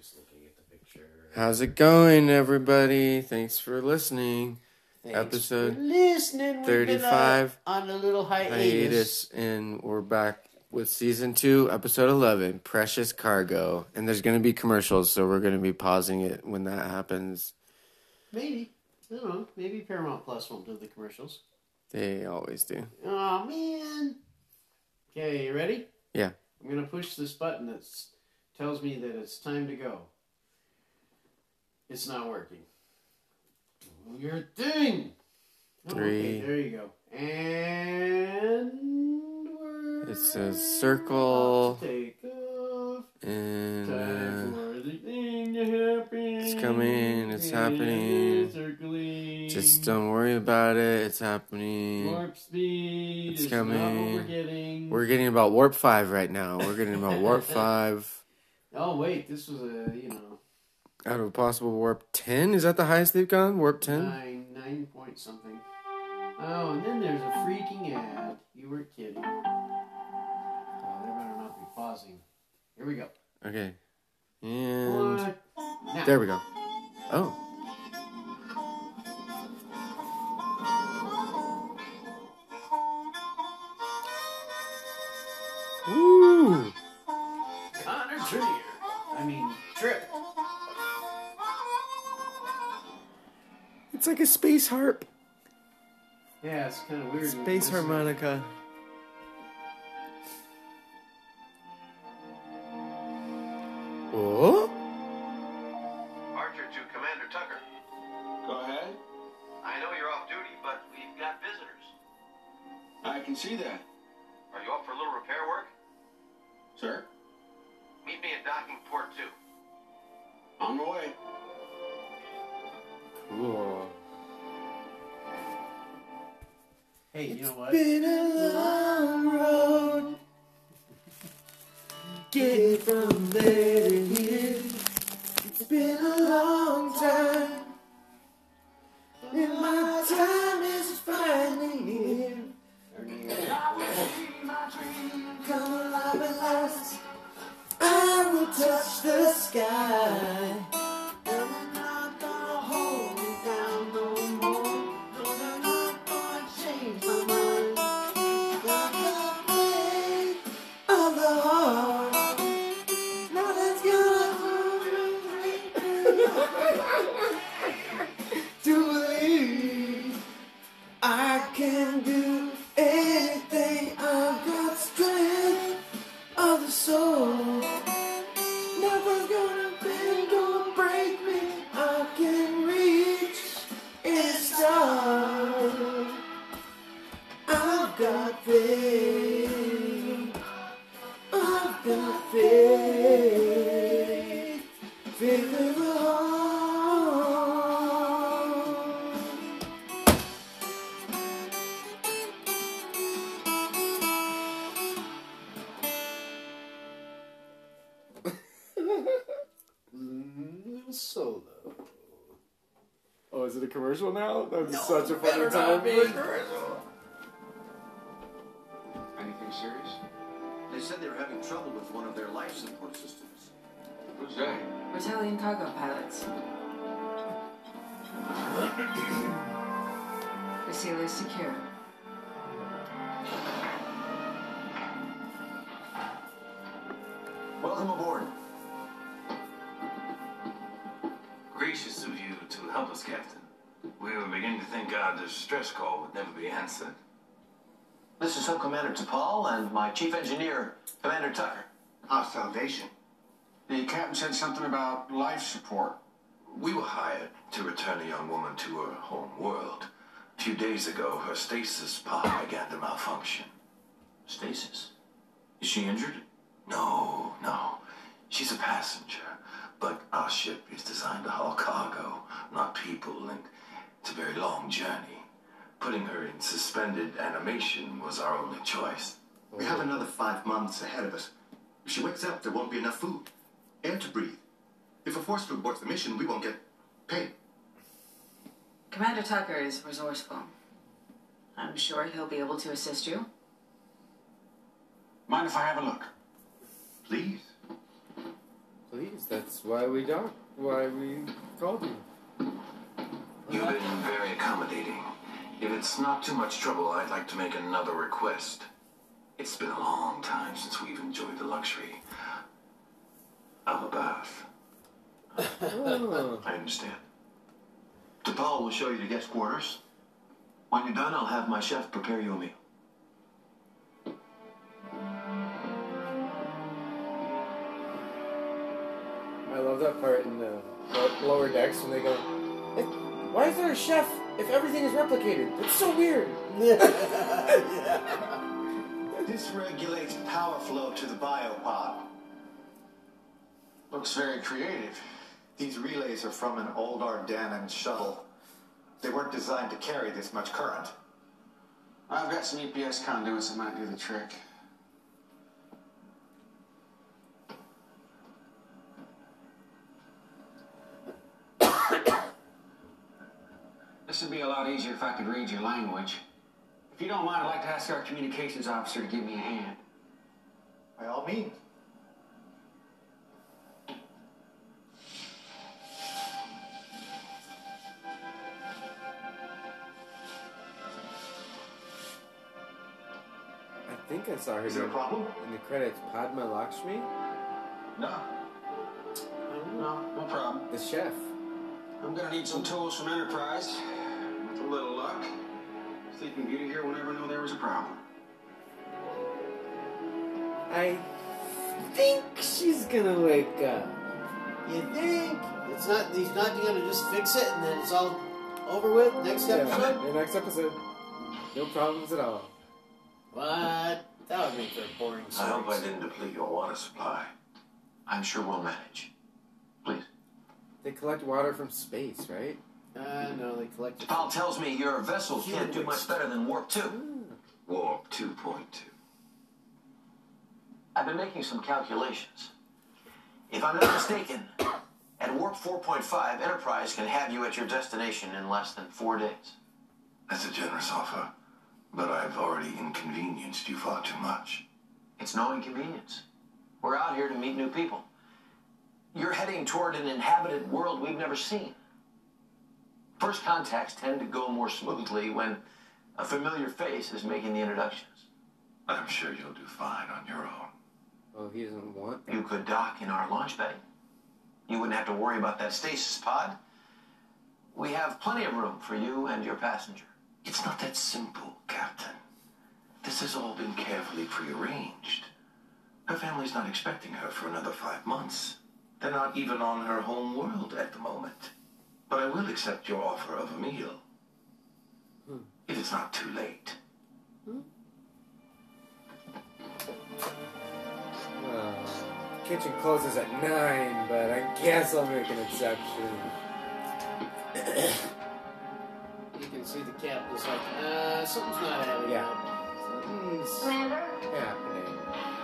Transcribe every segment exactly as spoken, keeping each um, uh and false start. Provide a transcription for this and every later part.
just looking at the picture. How's it going, everybody? Thanks for listening. Thanks Episode for listening. We've thirty-five been, uh, on a little hiatus. hiatus, and we're back with season two, episode eleven, Precious Cargo. And there's going to be commercials, so we're going to be pausing it when that happens. Maybe. I don't know. Maybe Paramount Plus won't do the commercials. They always do. Oh, man. Okay, you ready? Yeah. I'm going to push this button that tells me that it's time to go. It's not working. Do your thing. Oh, Three. Okay, there you go. And we're It says circle. about to take off. And Time uh, for the thing to happen. it's coming. It's happening. Circling. Just don't worry about it. It's happening. Warp speed. It's is coming. Not what we're getting. We're getting about warp five right now. We're getting about warp five. Oh wait, this was a you know. Out of a possible warp ten? Is that the highest they've gone? Warp ten? Nine, nine point something. Oh, and then there's a freaking ad. You were kidding. Oh, they better not be pausing. Here we go. Okay. And What? Now. there we go. Oh. Woo! Connor Trier. I mean, Trip. It's like a space harp. Yeah, it's kind of weird. Space harmonica. Oh? Archer to Commander Tucker. Go ahead. I know you're off duty, but we've got visitors. I can see that. Are you up for a little repair work? Sir, Meet me at docking port two. on the way. Cool. Hey, you know what? Been a long road. Getting from there to here. It's been a long time. And my time is finally here. Come alive at last. I will touch the sky. I'm not gonna hold me down no more. No, I'm not gonna change my mind. Got the pain of the heart. Now that's gonna to believe I can do anything. I've got strength of the soul. Nothing's gonna bend or break me. I can reach any star. I've got faith. I've got faith. Faith in the heart. Mm, Solo. Oh, is it a commercial now? That would be No, such a funny better time. not be a commercial. Anything serious? They said they were having trouble with one of their life support systems. Who's that? Battalion cargo pilots. The seal is secure. Welcome aboard. Gracious of you to help us, Captain. We were beginning to think our distress call would never be answered. This is Sub-Commander T'Pol and my Chief Engineer, Commander Tucker. Our salvation. The captain said something about life support. We were hired to return a young woman to her home world. A few days ago, her stasis pod began to malfunction. Stasis. Is she injured? No, no. She's a passenger. But our ship is designed to haul cargo, not people, and it's a very long journey. Putting her in suspended animation was our only choice. We have another five months ahead of us. If she wakes up, there won't be enough food, air to breathe. If we're forced to abort the mission, we won't get paid. Commander Tucker is resourceful. I'm sure he'll be able to assist you. Mind if I have a look? Please. Please, that's why we don't. Why we called you. You've been very accommodating. If it's not too much trouble, I'd like to make another request. It's been a long time since we've enjoyed the luxury of a bath. Oh. I understand. DePaul will show you the guest quarters. When you're done, I'll have my chef prepare you a meal. I love that part in the lower decks when they go, "Eh, why is there a chef if everything is replicated? It's so weird." This regulates power flow to the biopod. Looks very creative. These relays are from an old Ardannen shuttle. They weren't designed to carry this much current. I've got some E P S conduits that might do the trick. This would be a lot easier if I could read your language. If you don't mind, I'd like to ask our communications officer to give me a hand. By all means. I think I saw her Is there a name problem? in the credits. Padma Lakshmi? No. No, no problem. The chef. I'm gonna need some tools from Enterprise. With a little luck, Sleeping Beauty here will never know there was a problem. I think she's gonna wake up. You think? It's not, he's not going to just fix it and then it's all over with next episode? Yeah, the next episode. No problems at all. What? That would make for a boring I hope I series. didn't deplete your water supply. I'm sure we'll manage. Please. They collect water from space, right? Uh, no, they collect it. Paul tells me your vessel Human can't do waste. much better than Warp two. Warp two point two. I've been making some calculations. If I'm not mistaken, at Warp four point five, Enterprise can have you at your destination in less than four days. That's a generous offer, but I've already inconvenienced you far too much. It's no inconvenience. We're out here to meet new people. You're heading toward an inhabited world we've never seen. First contacts tend to go more smoothly when a familiar face is making the introductions. I'm sure you'll do fine on your own. Oh, he doesn't want You that. could dock in our launch bay. You wouldn't have to worry about that stasis pod. We have plenty of room for you and your passenger. It's not that simple, Captain. This has all been carefully prearranged. Her family's not expecting her for another five months. They're not even on her home world at the moment. But I will accept your offer of a meal. Hmm. If it's not too late. Uh, kitchen closes at nine, but I guess I'll make an exception. You can see the captain's like, uh, something's not adding Yeah. up. Something's Commander? happening.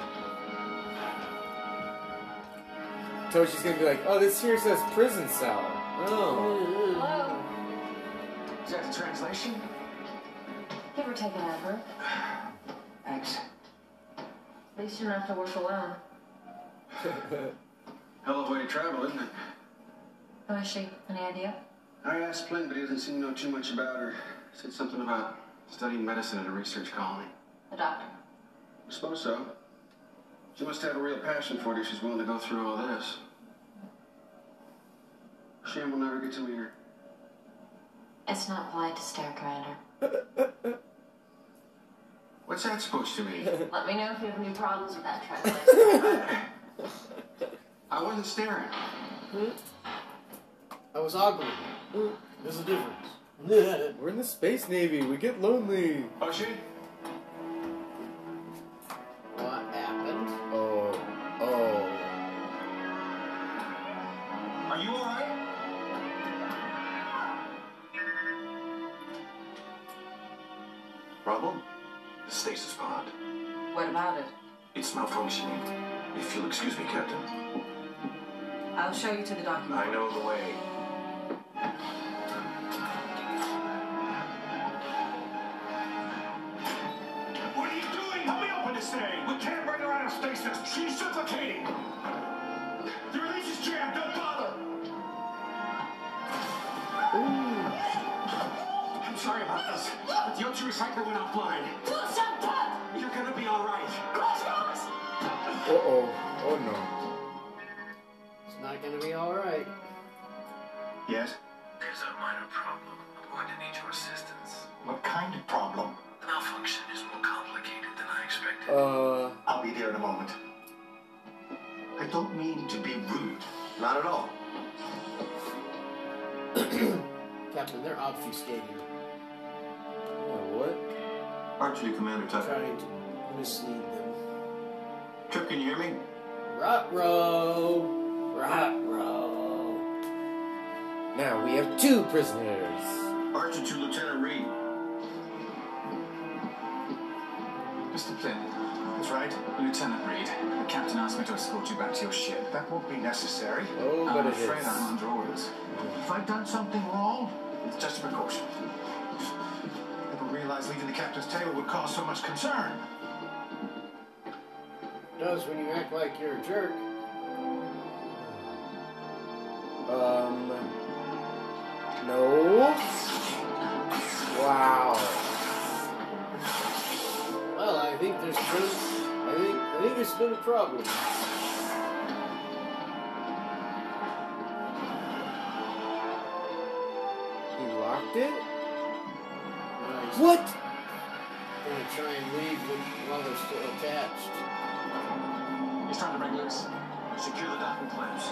Toshi's gonna be like, oh, this here says prison cell. Oh. Hello? Is that the translation? Give her take an effort. Thanks. At least you don't have to work alone. Hell of a way to travel, isn't it? Who is she? Any idea? I asked Flynn, but he doesn't seem to know too much about her. Said something about studying medicine at a research colony. The doctor. I suppose so. She must have a real passion for it if she's willing to go through all this. Shame we'll never get to meet her. It's not polite to stare, Commander. What's that supposed to mean? Let me know if you have any problems with that translation. I wasn't staring. I was ogling. There's a difference. We're in the Space Navy. We get lonely. Oh, she? What happened? Oh. Oh. Are you alright? Problem? The stasis pod. What about it? It's malfunctioning. If you'll excuse me, Captain. I'll show you to the document. I know the way. What are you doing? Help me open this thing! We can't bring her out of stasis! She's suffocating! The release recycler went offline. You're gonna be all right. Uh-oh. Oh, no. It's not gonna be alright. Yes? There's a minor problem. I'm going to need your assistance. What kind of problem? The malfunction is more complicated than I expected. Uh, I'll be there in a moment. I don't mean to be rude. Not at all. Captain, they're obfuscating. yeah, what? Archery Commander Tucker. Trying to mislead them. Trip, can you hear me? Rot-row! Rot-row! Now we have two prisoners. Archer to Lieutenant Reed. Mister Flynn. That's right. Lieutenant Reed, the captain asked me to escort you back to your ship. That won't be necessary. Oh, but I'm it afraid is. I'm under orders. If I've done something wrong, It's just a precaution. never realized leaving the captain's table would cause so much concern. Does when you act like you're a jerk. Um, no. Wow. Well, I think there's been, I think, I think there's been a problem. He locked it? Nice. What? Gonna try and leave them while they're still attached. It's time to break loose. Secure the docking clamps.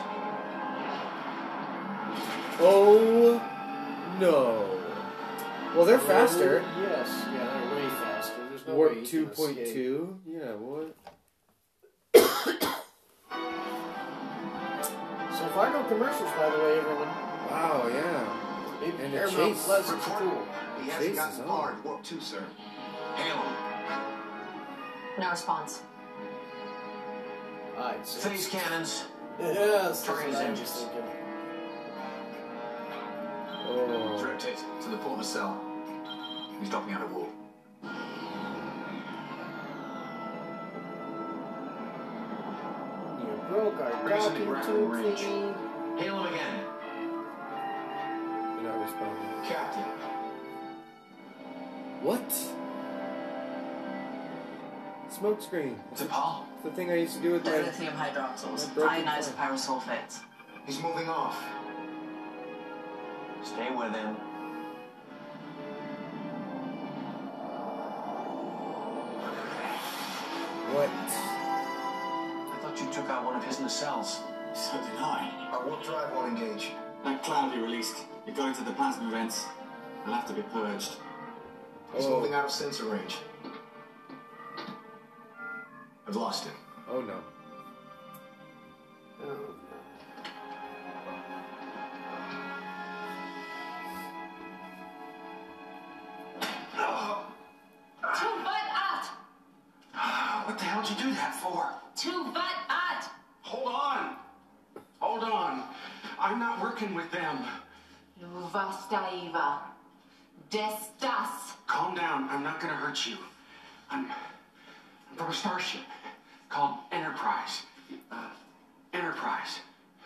Oh, no. Well, they're faster. Oh, yes, yeah, they're way faster. There's no way Warp you two can point escape. two? Yeah, what? So Fargo commercials, by the way, everyone. Wow, yeah. Maybe And the Paramount chase. Plus is cool. He hasn't Jesus, gotten oh. far in Warp two, sir. Hail him. No response. I'd say. Phase cannons. Yes, that's Turn what his I was engines. thinking. Oh. Rotate to the port cell. He's dropping out of warp. You broke our Raising the docking ground tube range. thingy. Hail him again. They're not responding. Captain. What? Smoke screen. It's a Paul. It's the thing I used to do with They're my... lithium hydroxyls, My broken ionized point. pyrosulfates. He's moving off. Stay with him. What? I thought you took out one of his nacelles. So did I. Our warp drive won't engage. That cloud you released, it got into the plasma vents. They'll have to be purged. He's Oh. moving out of sensor range. I've lost him. Oh, no. Oh, no. Too weit out! What the hell did you do that for? Too weit out! Hold on. Hold on. I'm not working with them. Du warst naiver. Des das. Calm down. I'm not gonna hurt you. I'm, I'm from a starship called Enterprise. Uh, Enterprise.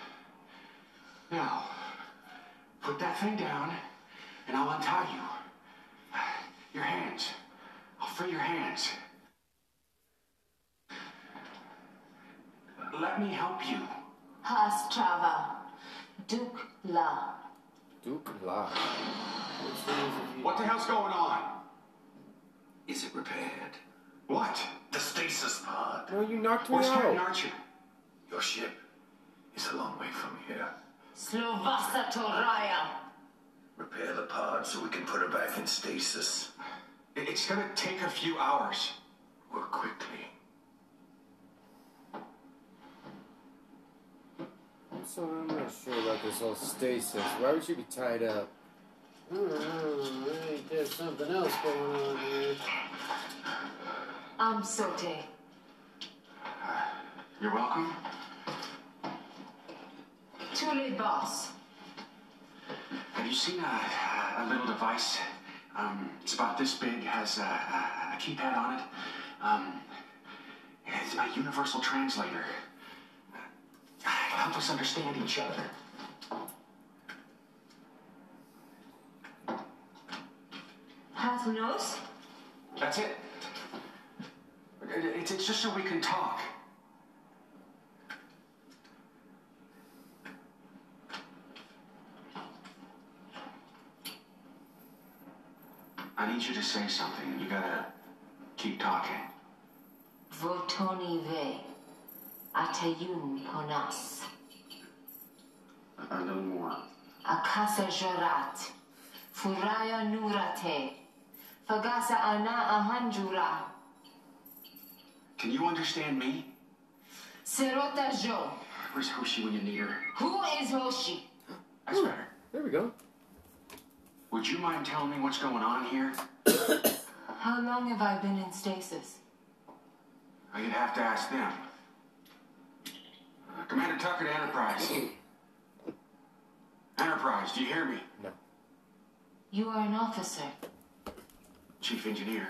Now, put that thing down, and I'll untie you. Your hands. I'll free your hands. Let me help you. Hastrava. Duke La. Duke La. Which one is it you- What the hell's going on? Is it repaired? What? The stasis pod. No, you knocked me Where's Captain out. Archer? Your ship is a long way from here. Slovasa Toraya. Repair the pod so we can put her back in stasis. It- It's gonna take a few hours. Work quickly. So I'm not sure about this whole stasis. Why would you be tied up? I don't know. I think there's something else going on here. Am Sote. You're welcome. Tule Boss. Have you seen a, a little device? Um, it's about this big, has a, a, a keypad on it. Um, it's my universal translator. Help us understand each other. Hat nose. That's it. It's, it's just so we can talk. I need you to say something. You gotta keep talking. Votoni ve. Atayun ponas. A little more. Akasa jorat. Furaya nurate. Fagasa ana ahanjura. Can you understand me? Serota jo. Where's Hoshi when you need her? Who is Hoshi? That's better. There we go. Would you mind telling me what's going on here? How long have I been in stasis? Oh, you'd have to ask them. Uh, Commander Tucker to Enterprise. Enterprise, do you hear me? No. You are an officer. Chief Engineer.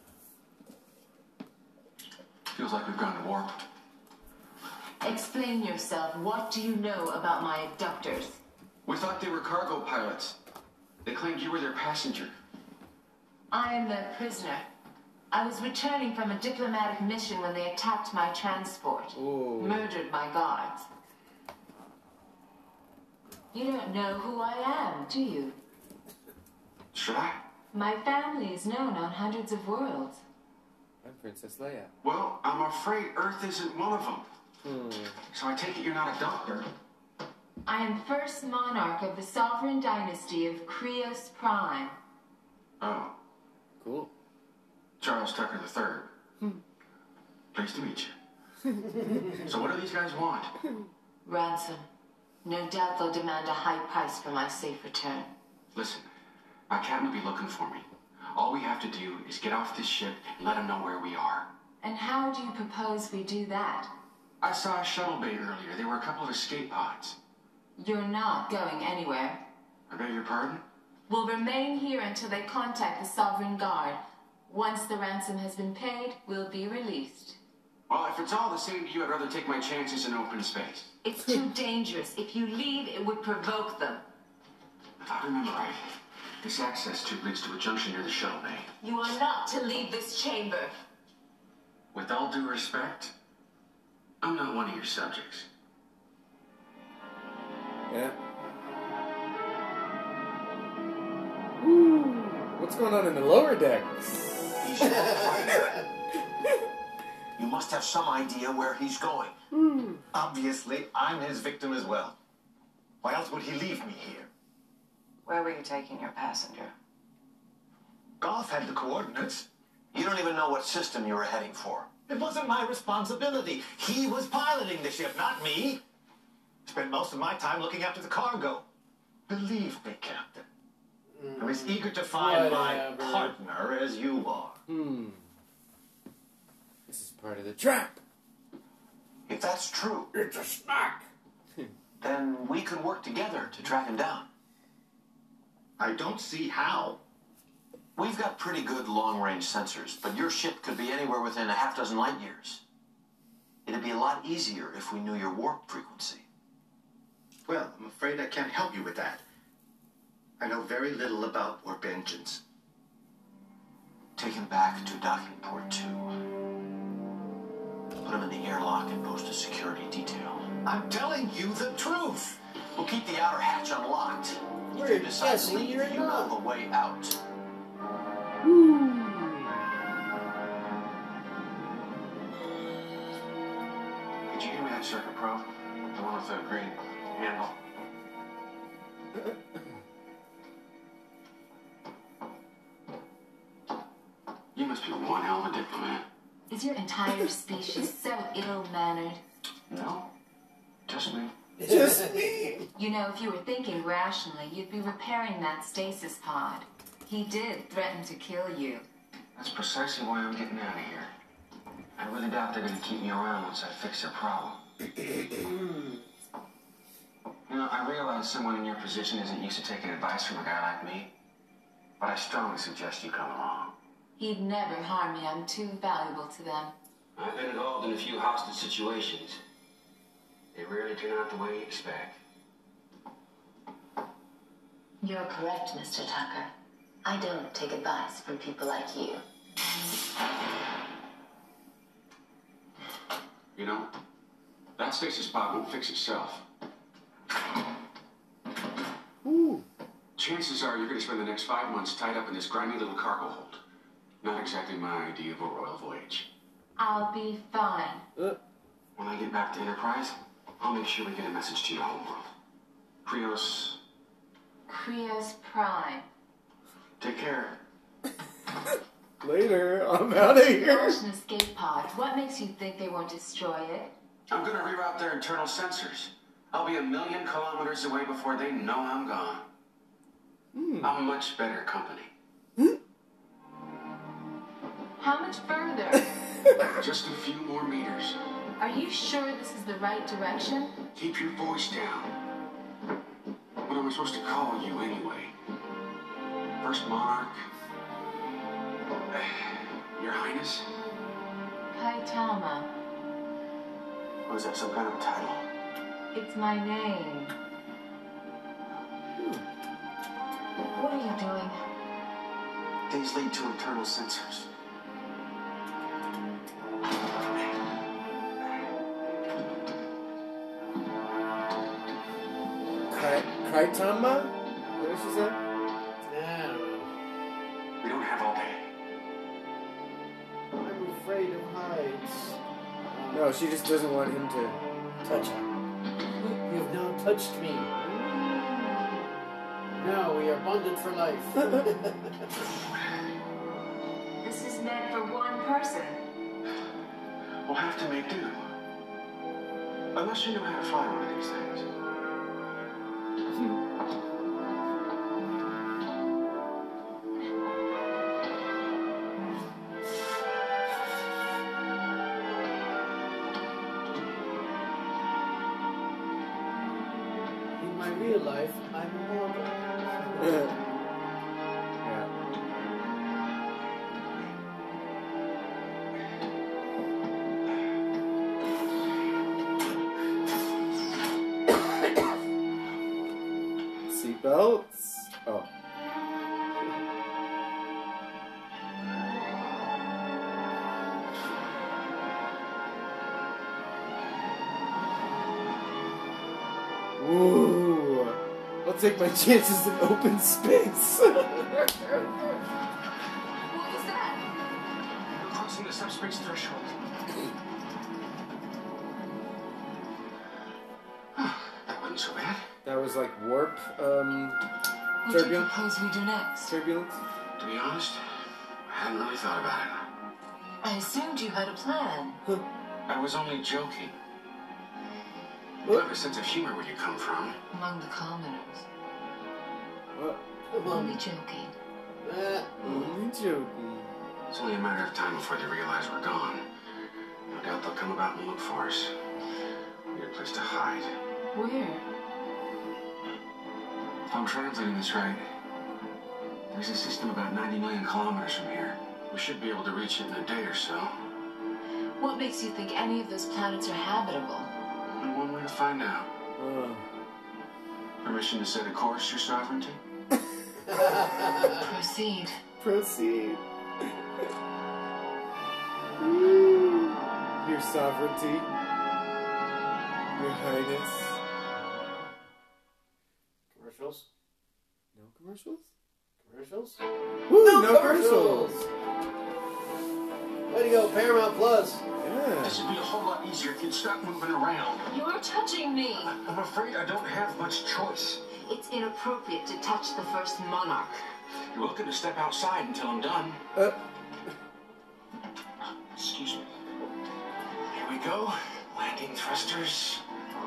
Feels like we've gone to warp. Explain yourself. What do you know about my abductors? We thought they were cargo pilots. They claimed you were their passenger. I am their prisoner. I was returning from a diplomatic mission when they attacked my transport. Ooh. Murdered my guards. You don't know who I am, do you? Should I? My family is known on hundreds of worlds. I'm Princess Leia. Well, I'm afraid Earth isn't one of them. Hmm. So I take it you're not a doctor. I am first monarch of the sovereign dynasty of Krios Prime. Oh, Cool. Charles Tucker the Third. Pleased to meet you. So what do these guys want? Ransom. No doubt they'll demand a high price for my safe return. Listen, my captain will be looking for me. All we have to do is get off this ship and let him know where we are. And how do you propose we do that? I saw a shuttle bay earlier. There were a couple of escape pods. You're not going anywhere. I beg your pardon? We'll remain here until they contact the Sovereign Guard. Once the ransom has been paid, we'll be released. Well, if it's all the same to you, I'd rather take my chances in open space. It's too dangerous. If you leave, it would provoke them. If I remember right, this access tube leads to a junction near the shuttle bay. You are not to leave this chamber. With all due respect, I'm not one of your subjects. Yeah. Woo. What's going on in the lower decks? He's your fighter. You must have some idea where he's going. Obviously, I'm his victim as well. Why else would he leave me here? Where were you taking your passenger? Goff had the coordinates. You don't even know what system you were heading for. It wasn't my responsibility. He was piloting the ship, not me. Spent most of my time looking after the cargo. Believe me, Captain. I'm as eager to find Whatever. my partner as you are. Hmm. This is part of the trap. If that's true, It's a snack. then we could work together to track him down. I don't see how. We've got pretty good long-range sensors, but your ship could be anywhere within a half dozen light years. It'd be a lot easier if we knew your warp frequency. Well, I'm afraid I can't help you with that. I know very little about warp engines. Take him back to docking port two. Put him in the airlock and post a security detail. I'm telling you the truth. We'll keep the outer hatch unlocked. We're If you decide to guessing leave, you're you not. know the way out. Could you give me that circuit probe? The one with the green handle. You must be one hell of a diplomat. Is your entire species so ill-mannered? No, just me. Just me. You know, if you were thinking rationally, you'd be repairing that stasis pod. He did threaten to kill you. That's precisely why I'm getting out of here. I really doubt they're going to keep me around once I fix their problem. You know, I realize someone in your position isn't used to taking advice from a guy like me, but I strongly suggest you come along. He'd never harm me. I'm too valuable to them. I've been involved in a few hostage situations. They rarely turn out the way you expect. You're correct, Mister Tucker. I don't take advice from people like you. You know, that stasis pod won't fix itself. Ooh. Chances are you're going to spend the next five months tied up in this grimy little cargo hold. Not exactly my idea of a royal voyage. I'll be fine. Uh, When I get back to Enterprise, I'll make sure we get a message to your homeworld. Krios, Krios Prime. take care. later, I'm out of here. Launch an escape pod. What makes you think they won't destroy it? I'm going to reroute their internal sensors. I'll be a million kilometers away before they know I'm gone. Hmm. I'm much better company. How much further? Just a few more meters. Are you sure this is the right direction? Keep your voice down. What am I supposed to call you anyway? First Monarch? Your Highness? Kaitama. Was that some kind of a title? It's my name. What are you doing? These lead to internal sensors. Kai- Kaitama? What did she say? I don't know. We don't have all day. I'm afraid of heights. No, she just doesn't want him to touch her. You have now touched me. Now we are bonded for life. This is meant for one person. We'll have to make do. Unless you know how to fly one of these things. In my real life, I'm a mortal. Yeah. Seatbelts. Oh. Ooh. I'll take my chances in open space. What was that? We're crossing the subspace threshold. That wasn't so bad. That was like warp, um, What do you turbulence. propose we do next? Turbulence. To be honest, I hadn't really thought about it. I assumed you had a plan. I was only joking. You What? have a sense of humor where you come from. Among the commoners. What? Only joking. Uh, Only joking. It's only a matter of time before they realize we're gone. No doubt they'll come about and look for us. We need a place to hide. Where? If I'm translating this right, there's a system about ninety million kilometers from here. We should be able to reach it in a day or so. What makes you think any of those planets are habitable? Only one way to find out. Oh. Permission to set a course, Your Sovereignty? Proceed. Proceed. Woo. Your sovereignty. Your highness. commercials? No commercials? Commercials? Woo, No no, commercials! commercials! Way to go, Paramount Plus! Yeah. This would be a whole lot easier if you'd stop moving around. You're touching me. I'm afraid I don't have much choice. It's inappropriate to touch the first monarch. You're welcome to step outside until I'm done. Uh, Excuse me. Here we go. Landing thrusters.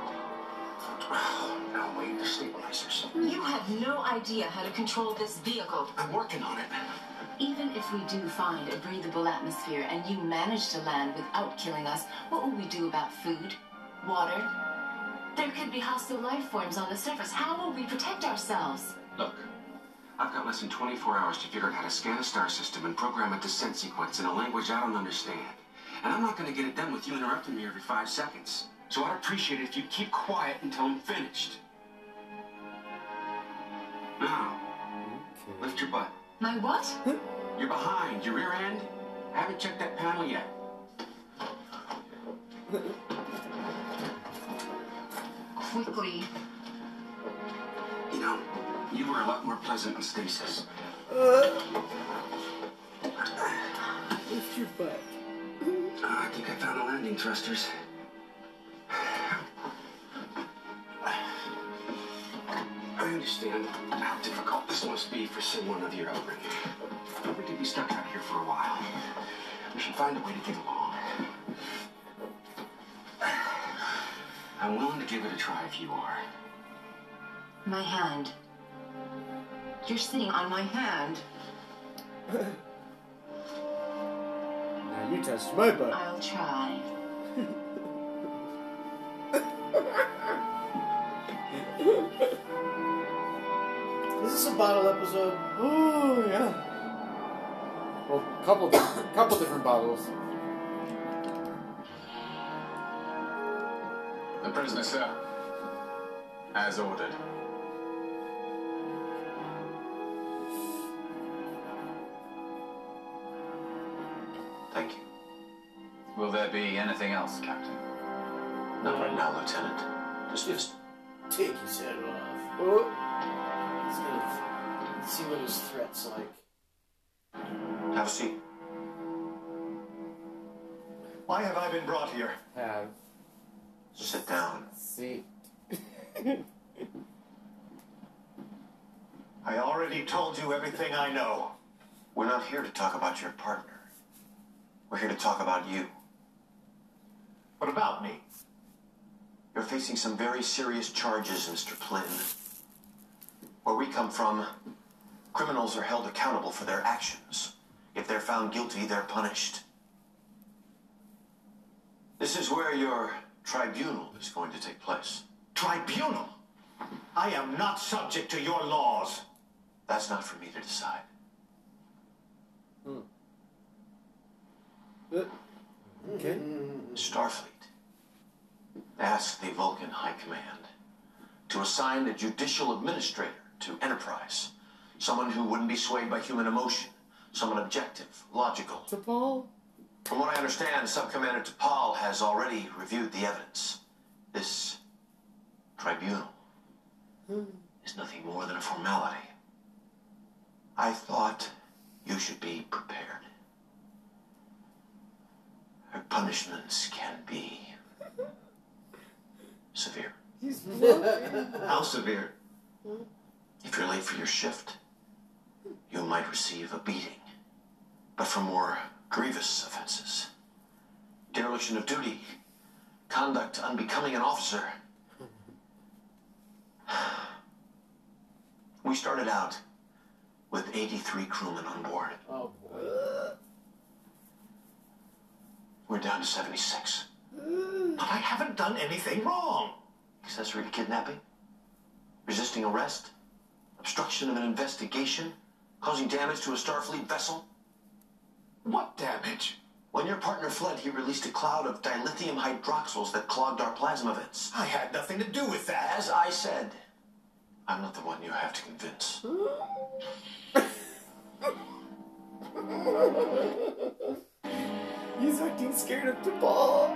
Oh, now wait, the stabilizers. You have no idea how to control this vehicle. I'm working on it. Even if we do find a breathable atmosphere and you manage to land without killing us, what will we do about food? Water? There could be hostile life forms on the surface. How will we protect ourselves? Look, I've got less than twenty-four hours to figure out how to scan a star system and program a descent sequence in a language I don't understand. And I'm not going to get it done with you interrupting me every five seconds. So I'd appreciate it if you'd keep quiet until I'm finished. Now, okay. lift your butt. My what? You're behind. Your rear end? I haven't checked that panel yet. Quickly. You know, you were a lot more pleasant in stasis. Lift your butt. Uh, I think I found the landing thrusters. I understand how difficult this must be for someone of your upbringing. We're to be stuck out here for a while. We should find a way to get along. I'm willing to give it a try if you are. My hand. You're sitting on my hand. Now you touched my butt. I'll try. Is this a bottle episode? Oh yeah. Well, couple, couple different bottles. The prisoner, sir. As ordered. Thank you. Will there be anything else, Captain? Not right now, Lieutenant. Dismissed. Take his head off. Oh. He's gonna see what his threat's like. Have a seat. Why have I been brought here? Have. Sit down. See. I already told you everything I know. We're not here to talk about your partner. We're here to talk about you. What about me? You're facing some very serious charges, Mister Plynn. Where we come from, criminals are held accountable for their actions. If they're found guilty, they're punished. This is where your tribunal is going to take place. Tribunal? I am not subject to your laws. That's not for me to decide. Hmm. Uh, okay. Starfleet. Ask the Vulcan High Command to assign a judicial administrator to Enterprise. Someone who wouldn't be swayed by human emotion. Someone objective, logical. T'Pol? From what I understand, Subcommander T'Pol has already reviewed the evidence. This tribunal is nothing more than a formality. I thought you should be prepared. Her punishments can be severe. He's How severe? If you're late for your shift, you might receive a beating. But for more grievous offenses, dereliction of duty, conduct unbecoming an officer. We started out with eighty-three crewmen on board. Oh boy. We're down to seventy-six. But I haven't done anything wrong. Accessory to kidnapping, resisting arrest, obstruction of an investigation, causing damage to a Starfleet vessel. What damage? When your partner fled, he released a cloud of dilithium hydroxyls that clogged our plasma vents. I had nothing to do with that. As I said, I'm not the one you have to convince. He's acting scared of T'Pol.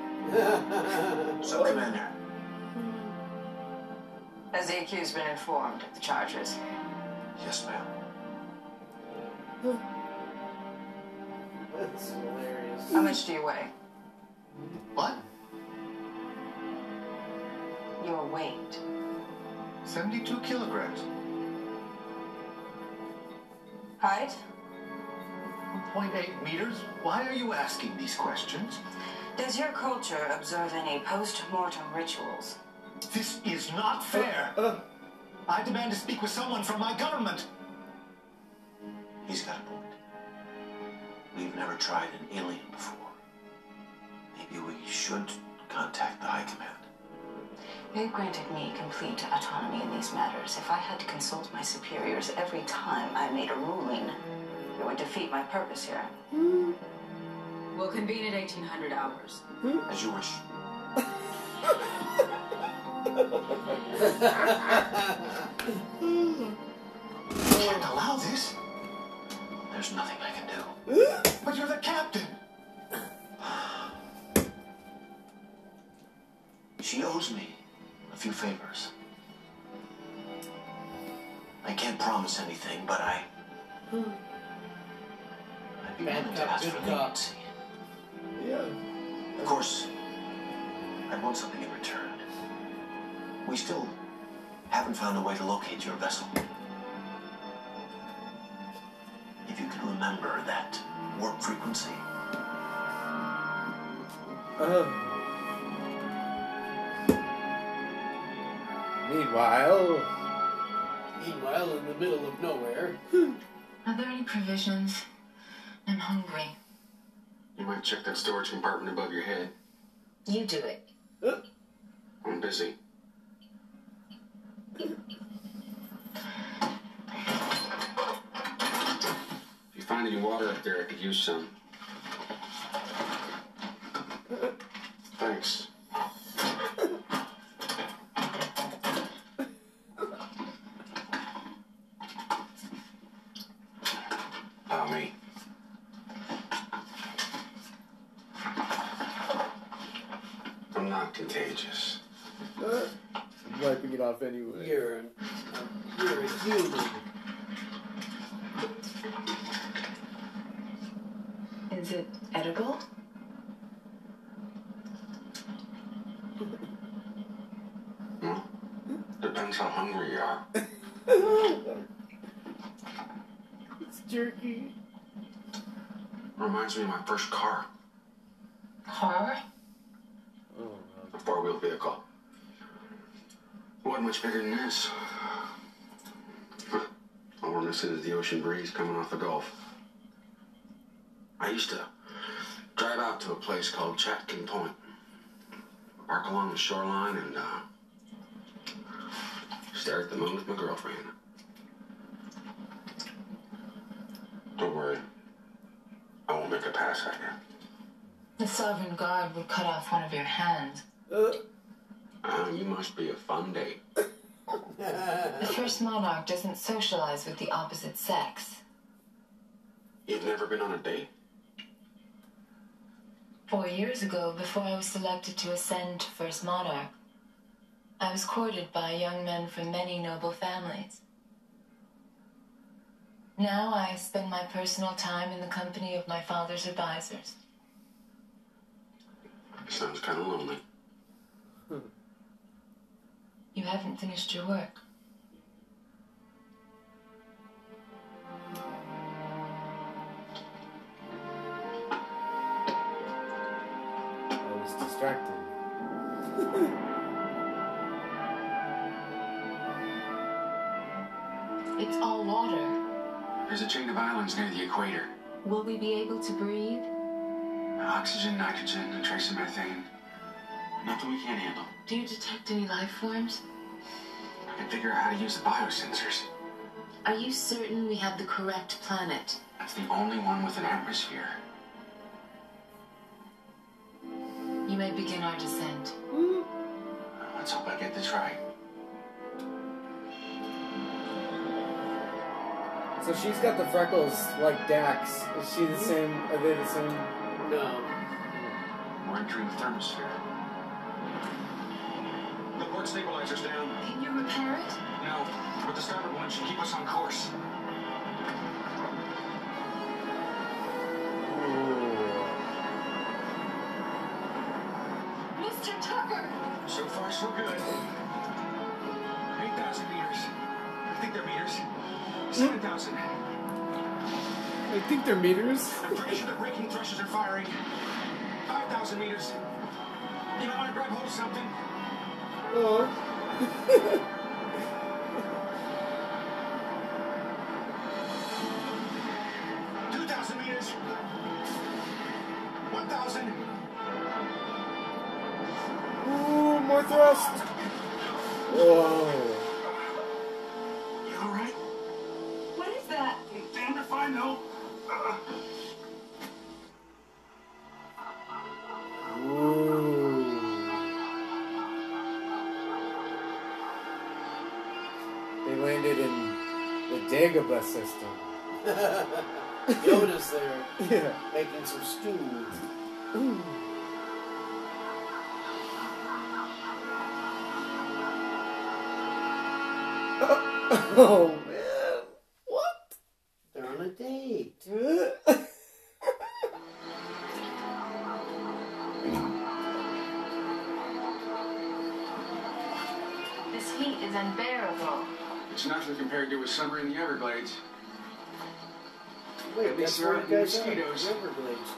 So, Commander. Has the accused been informed of the charges? Yes, ma'am. That's hilarious. How much do you weigh? What? Your weight. seventy-two kilograms. Height? one point eight meters? Why are you asking these questions? Does your culture observe any post-mortem rituals? This is not fair. Uh, uh. I demand to speak with someone from my government. He's got a point. We've never tried an alien before. Maybe we should contact the High Command. They've granted me complete autonomy in these matters. If I had to consult my superiors every time I made a ruling, it would defeat my purpose here. We'll convene at eighteen hundred hours. As you wish. Can't allow this. There's nothing I can do. But you're the captain. She owes me a few favors. I can't promise anything, but I... I'd be Bad willing to cop, ask good for cop. leniency. Yeah. Of course, I want something in return. We still haven't found a way to locate your vessel. If you could remember that warp frequency. Uh-huh. Meanwhile... Meanwhile, in the middle of nowhere. Are there any provisions? I'm hungry. You might check that storage compartment above your head. You do it. Uh, I'm busy. If you find any water up there, I could use some. Thanks. Allow me. I'm not contagious. uh, I'm wiping it off anyway. You're, an, you're a human. Is it edible? Hmm? Depends how hungry you are. It's jerky. Reminds me of my first car. Horror? Oh, A four-wheel vehicle. Wasn't much bigger than this. All we're missing is the ocean breeze coming off the Gulf. I used to drive out to a place called Chatkin Point. Park along the shoreline and uh, stare at the moon with my girlfriend. Don't worry. I won't make a pass at you. The Sovereign Guard would cut off one of your hands. Uh, Ah, you must be a fun date. The First Monarch doesn't socialize with the opposite sex. You've never been on a date? Four years ago, before I was selected to ascend to First Monarch, I was courted by young men from many noble families. Now I spend my personal time in the company of my father's advisors. Sounds kind of lonely. You haven't finished your work. I was distracted. It's all water. There's a chain of islands near the equator. Will we be able to breathe? Oxygen, nitrogen, a trace of methane. Nothing we can't handle. Do you detect any life forms? I can figure out how to use the biosensors. Are you certain we have the correct planet? That's the only one with an atmosphere. You may begin our descent. Let's hope I get this right. So she's got the freckles like Dax. Is she the same? Are they the same? No. We're entering the thermosphere. The port stabilizer's down. Can you repair it? No, but the starboard one should keep us on course. Mister Tucker! So far, so good. eight thousand meters. I think they're meters. seven thousand. I think they're meters. I'm pretty sure the braking thrusters are firing. five thousand meters. You might want to grab hold of something. Oh. two thousand meters. one thousand. Ooh, more thrust. Whoa. You all right? What is that? Damn if I know. Uh, Ooh. They landed in the Dagobah system. Yoda's there Yeah. making some stew. Ooh. Oh man, what? They're on a date. This heat is unbearable. It's nothing compared to a summer in the Everglades. Wait, At least that's where there you aren't guys are. mosquitoes. The Everglades.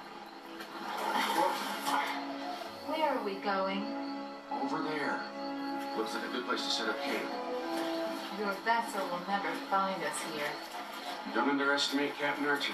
Where are we going? Over there. Looks like a good place to set up camp. Your vessel will never find us here. Don't underestimate Captain Archer.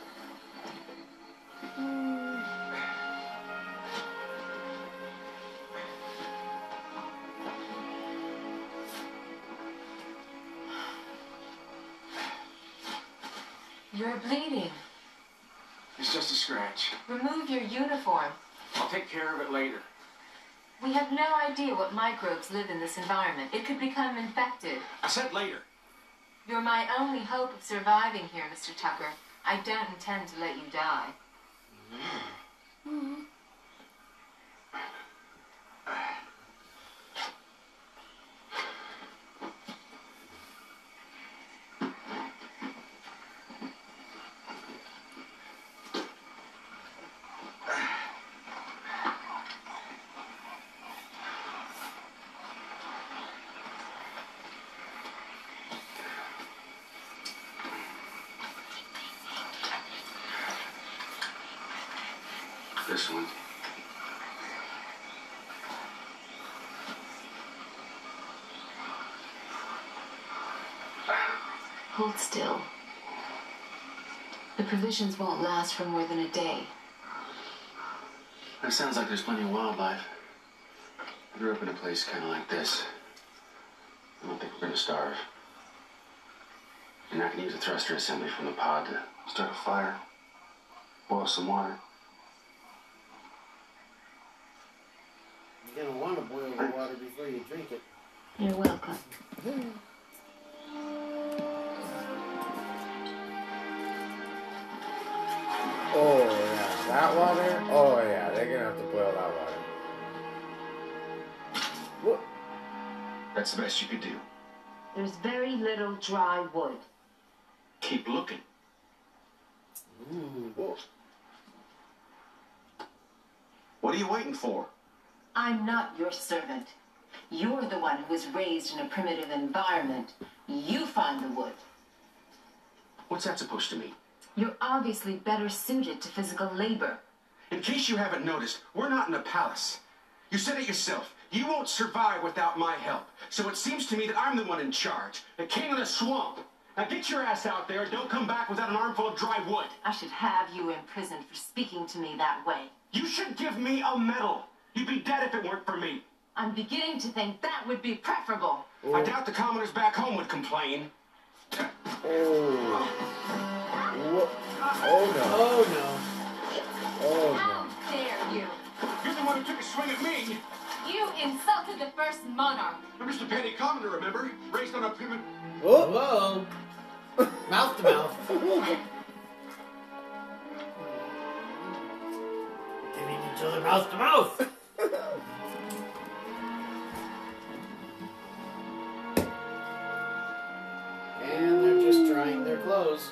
You're bleeding. It's just a scratch. Remove your uniform. I'll take care of it later. We have no idea what microbes live in this environment. It could become infected. I said later. You're my only hope of surviving here, Mister Tucker. I don't intend to let you die. This one. Hold still. The provisions won't last for more than a day. That sounds like there's plenty of wildlife. I grew up in a place kind of like this. I don't think we're going to starve. And I can use a thruster assembly from the pod to start a fire, boil some water. You're gonna want to boil the water before you drink it. You're welcome. Oh yeah, that water? Oh yeah, they're gonna have to boil that water. What? That's the best you could do. There's very little dry wood. Keep looking. Ooh. Oh. What are you waiting for? I'm not your servant. You're the one who was raised in a primitive environment. You find the wood. What's that supposed to mean? You're obviously better suited to physical labor. In case you haven't noticed, we're not in a palace. You said it yourself. You won't survive without my help. So it seems to me that I'm the one in charge. The king of the swamp. Now get your ass out there and don't come back without an armful of dry wood. I should have you imprisoned for speaking to me that way. You should give me a medal. You'd be dead if it weren't for me. I'm beginning to think that would be preferable. Oh. I doubt the commoners back home would complain. Oh. What? Oh no. Oh no. Oh How dare you? You're the one who took a swing at me. You insulted the first monarch. I'm just a petty commoner, remember? Raised on a primitive... no. Oh. Whoa. Mouth to mouth. Giving each other mouth to mouth. And they're just drying their clothes.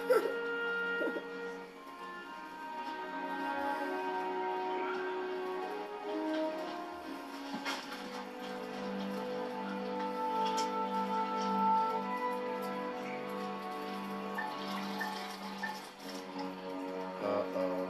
Uh-oh.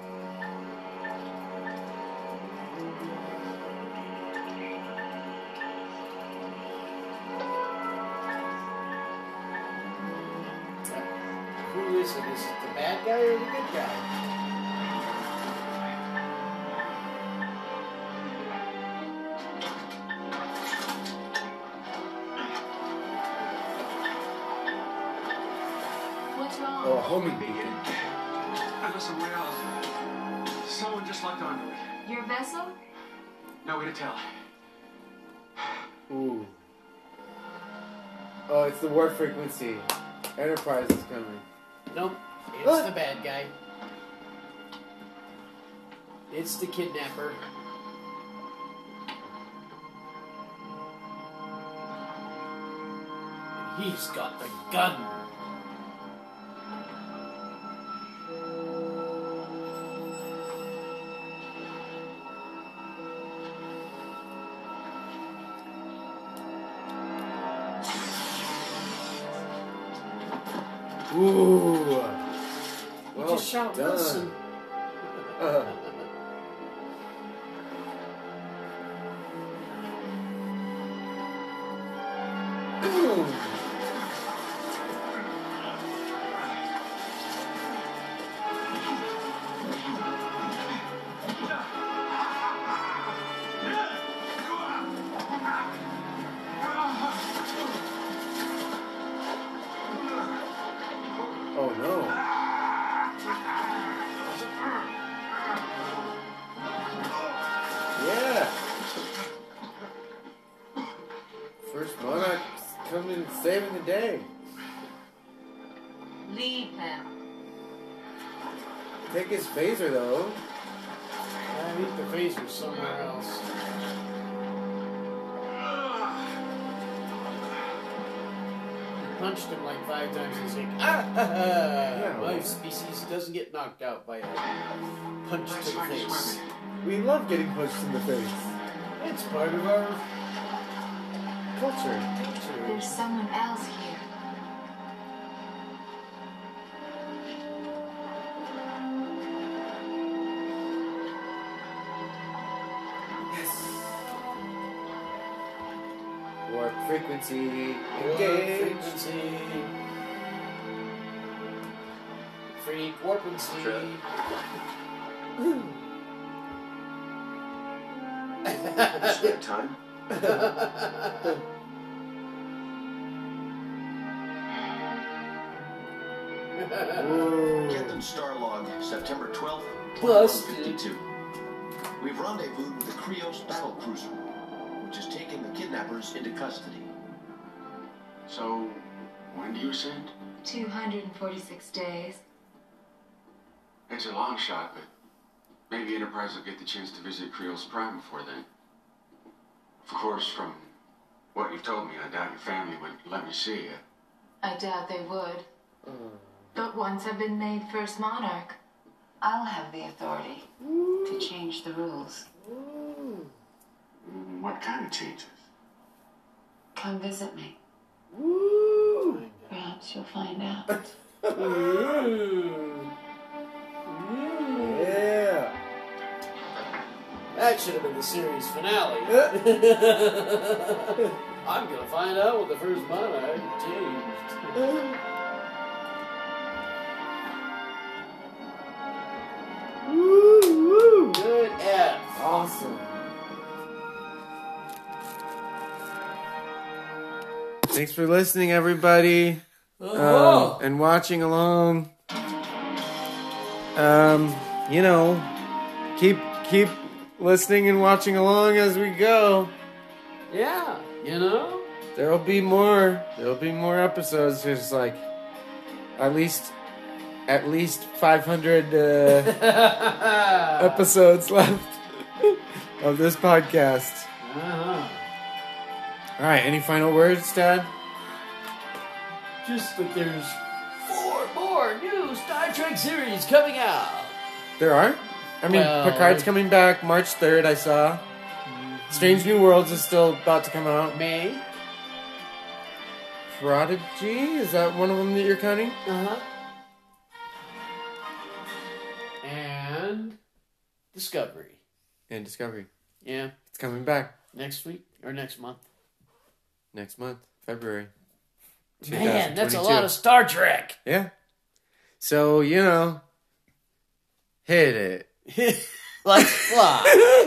Who is it? Is it the bad guy or the good guy? What's wrong? Oh, homie. I was somewhere else. Someone just locked onto it. Your vessel? No way to tell. Ooh. Oh, it's the warp frequency. Enterprise is coming. Nope. It's What? the bad guy. It's the kidnapper. And he's got the gun. Ooh. He Well just shot done. Wilson. Uh, boom. Oh no. Yeah. First Monarch coming and saving the day. Leave him. Take his phaser though. I think the phaser's somewhere else. He punched him like five times and he's like, ah! Yeah. My species doesn't get knocked out by a punch to the face. We love getting punched in the face. It's part of our Culture. There's someone else here. Yes. Warp frequency Warp engaged. frequency. Freak warpency. Spend time. Ooh. Captain Starlog, September twelfth, Busted. twenty-one fifty-two. We've rendezvoused with the Krios battle cruiser, which has taken the kidnappers into custody. So, when do you ascend? two hundred forty-six days. It's a long shot, but maybe Enterprise will get the chance to visit Krios Prime before then. Of course, from what you've told me, I doubt your family would let me see you. I doubt they would. Mm. But once I've been made First Monarch, I'll have the authority to change the rules. Ooh. Mm, What kind of changes? Come visit me. Ooh. Perhaps you'll find out. Ooh. Yeah. That should have been the series finale. I'm gonna find out what the first monarch changed. Woo, woo. Good F. Awesome. Thanks for listening, everybody, Oh. um, and watching along. Um, you know, keep keep listening and watching along as we go. Yeah, you know? There'll be more. There'll be more episodes. There's like at least at least five hundred uh, episodes left of this podcast. Uh-huh. All right. Any final words, Dad? Just that there's four more new Star Trek series coming out. There are. I mean, Well, Picard's coming back March third. I saw. Strange New Worlds is still about to come out. May. Prodigy, is that one of them that you're counting? Uh-huh. And Discovery. And Discovery. Yeah. It's coming back Next week or next month. next month, February. Man, that's a twenty-two. lot of Star Trek. Yeah. So, you know, hit it. Let's fly.